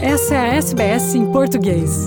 Essa é a SBS em português.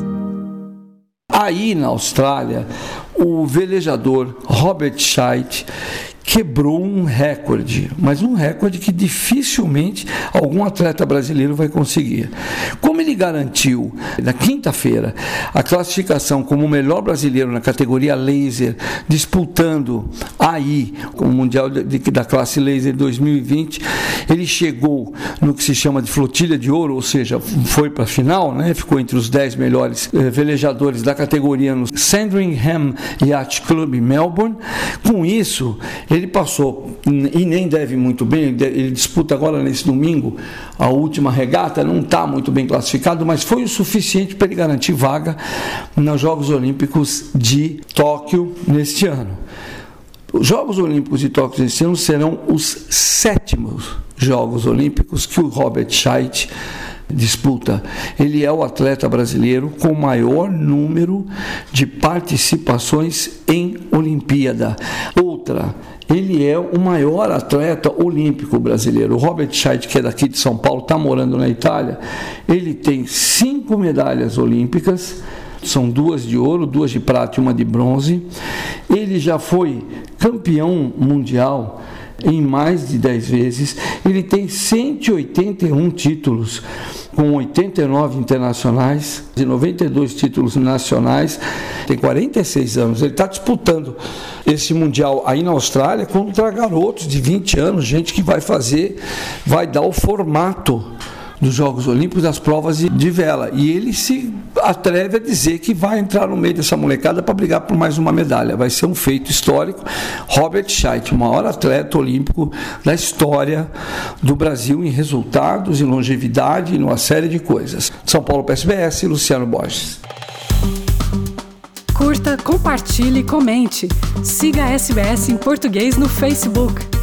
Aí na Austrália, o velejador Robert Scheidt quebrou um recorde, mas um recorde que dificilmente algum atleta brasileiro vai conseguir. Como ele garantiu na quinta-feira a classificação como o melhor brasileiro na categoria laser, disputando aí o Mundial da classe laser 2020, ele chegou no que se chama de flotilha de ouro, ou seja, foi para a final, né? Ficou entre os 10 melhores velejadores da categoria no Sandringham Yacht Club em Melbourne. Com isso, ele passou, e nem deve muito bem, ele disputa agora nesse domingo a última regata, não está muito bem classificado, mas foi o suficiente para ele garantir vaga nos Jogos Olímpicos de Tóquio neste ano. Os Jogos Olímpicos de Tóquio neste ano serão os 7º Jogos Olímpicos que o Robert Scheidt disputa. Ele é o atleta brasileiro com o maior número de participações em Olimpíada. Outra, ele é o maior atleta olímpico brasileiro. O Robert Scheidt, que é daqui de São Paulo, está morando na Itália, ele tem 5 medalhas olímpicas, são 2 de ouro, 2 de prata e 1 de bronze. Ele já foi campeão mundial em mais de 10 vezes, ele tem 181 títulos, com 89 internacionais e 92 títulos nacionais, tem 46 anos, ele está disputando esse Mundial aí na Austrália contra garotos de 20 anos, gente que vai dar o formato dos Jogos Olímpicos das provas de vela, e ele se atreve a dizer que vai entrar no meio dessa molecada para brigar por mais uma medalha. Vai ser um feito histórico. Robert Scheidt, o maior atleta olímpico da história do Brasil em resultados, em longevidade e numa série de coisas. São Paulo para SBS, Luciano Borges. Curta, compartilhe, comente. Siga a SBS em português no Facebook.